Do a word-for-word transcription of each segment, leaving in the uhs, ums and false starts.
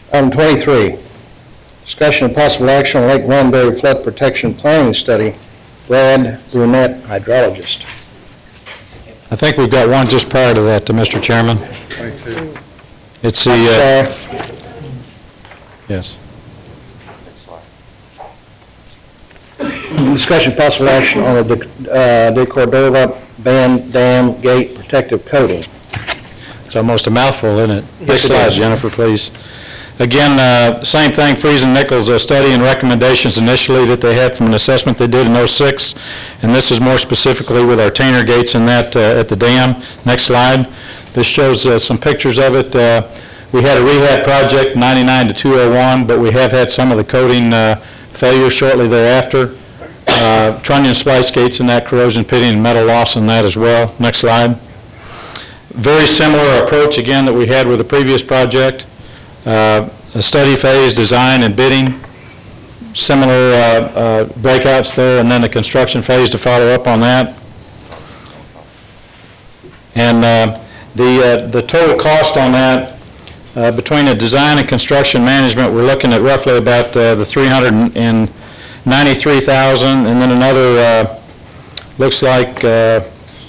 Item twenty-three, discussion of possible action on Lake Runbury Flood Protection Planning Study. Brad Brunette, hydrologist. I think we've got one just prior to that, to Mister Chairman. twenty-two. It's the, I'm uh, sorry. yes. Discussion of possible action on the De- uh, De Cordova Band Dam Gate Protective Coating. It's almost a mouthful, isn't it? Yes, Next it slide, is. Jennifer, please. Again, uh, same thing, Friesen Nichols uh, study and recommendations initially that they had from an assessment they did in oh six, and this is more specifically with our Tainer gates in that uh, at the dam. Next slide. This shows uh, some pictures of it. Uh, we had a rehab project ninety-nine to two oh one, but we have had some of the coating uh, failure shortly thereafter. Uh, trunnion splice gates in that, corrosion pitting and metal loss in that as well. Next slide. Very similar approach again that we had with the previous project. Uh, a study phase, design and bidding, similar uh, uh, breakouts there, and then the construction phase to follow up on that. And uh, the, uh, the total cost on that, uh, between the design and construction management, we're looking at roughly about uh, the three hundred ninety-three thousand dollars, and then another, uh, looks like uh,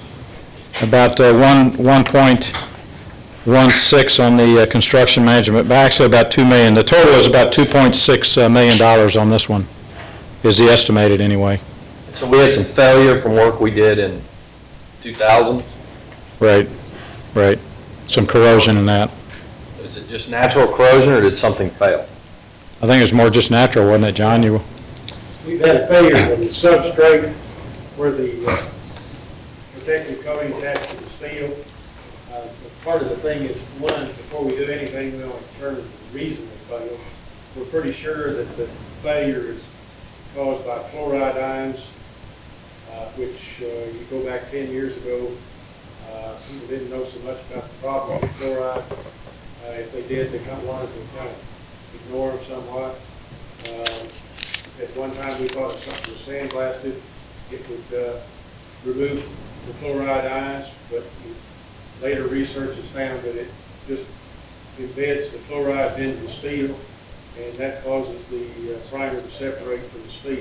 about uh, one, one point one six on the uh, construction management, but actually about two million. The total is about two point six uh, million dollars on this one, is the estimated anyway. So we had some failure from work we did in two thousand. Right, right. Some corrosion in that. Is it just natural corrosion or did something fail? I think it's more just natural, wasn't it, John? You, We've had a failure of the substrate where the uh, protective coating attached to the steel. Uh, but part of the thing is, one, before we do anything, we want to determine the reason they failed. We're pretty sure that the failure is caused by chloride ions, uh, which uh, you go back ten years ago, uh, people didn't know so much about the problem with chloride. Uh, if they did, they kind of wanted to kind of ignore them somewhat. Uh, At one time, we thought if something was sandblasted, it would uh, remove the chloride ions, but later research has found that it just embeds the chlorides into the steel, and that causes the uh, primer to separate from the steel.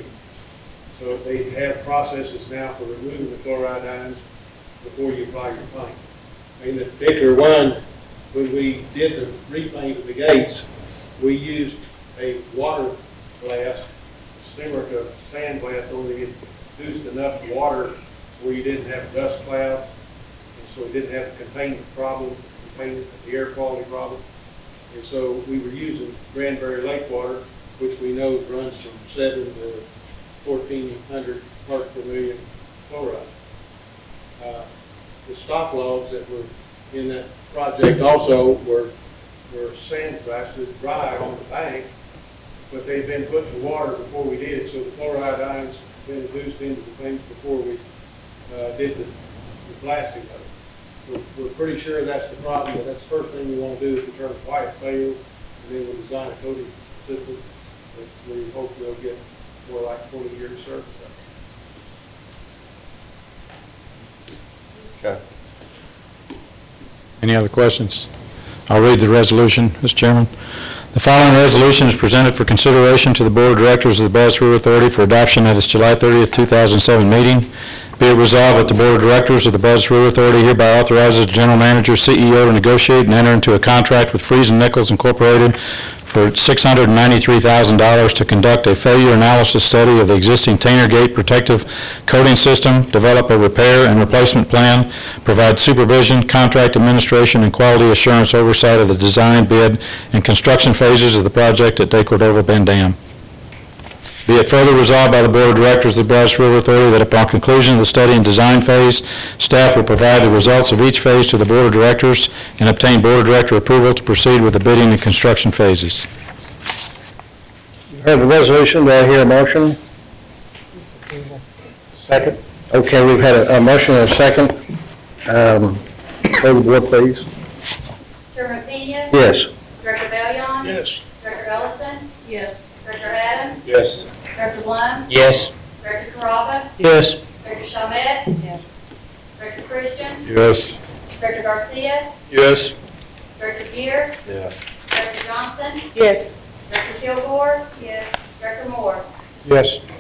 So they have processes now for removing the chloride ions before you apply your paint. In the particular one, when we did the repaint of the gates, we used a water blast similar to sandblast, only it produced enough water where you didn't have dust clouds, and so it didn't have the containment problem, containment, the air quality problem. And so we were using Granbury Lake water, which we know runs from seven to fourteen hundred parts per million chloride. Uh, the stock logs that were in that project also were were sandblasted dry on the bank, but they've been put in water before we did it, so the chloride ions have been reduced into the things before we uh, did the, the blasting of it. We're, we're pretty sure that's the problem, but that's the first thing we want to do is determine why it failed, and then we'll design a coating system that we hope we'll get more like twenty years service out of. Okay. any other questions? I'll read the resolution, Mister Chairman. The following resolution is presented for consideration to the Board of Directors of the Brazos River Authority for adoption at its July thirtieth, two thousand seven meeting. Be it resolved that the Board of Directors of the Brazos River Authority hereby authorizes the General Manager, C E O to negotiate and enter into a contract with Friesen Nichols Incorporated for six hundred ninety-three thousand dollars to conduct a failure analysis study of the existing Tainer Gate protective coating system, develop a repair and replacement plan, provide supervision, contract administration, and quality assurance oversight of the design, bid, and construction phases of the project at De Cordova Bend Dam. Be it further resolved by the Board of Directors of the Brazos River Authority that upon conclusion of the study and design phase, staff will provide the results of each phase to the Board of Directors and obtain Board of Director approval to proceed with the bidding and construction phases. You heard the resolution. Do I hear a motion? Second. Okay, we've had a, a motion and a second. Um, Call the board, please. Chairman Pena? Yes. Director Bellion? Yes. Director Ellison? Yes. Director Adams? Yes. Director Blum? Yes. Director Carrabba? Yes. Director Chalmette? Yes. Director Christian? Yes. Director Garcia? Yes. Director Gear? Yeah. Director Johnson? Copeland, Yes. Director Kilgore. Yes. Director Moore. Yes.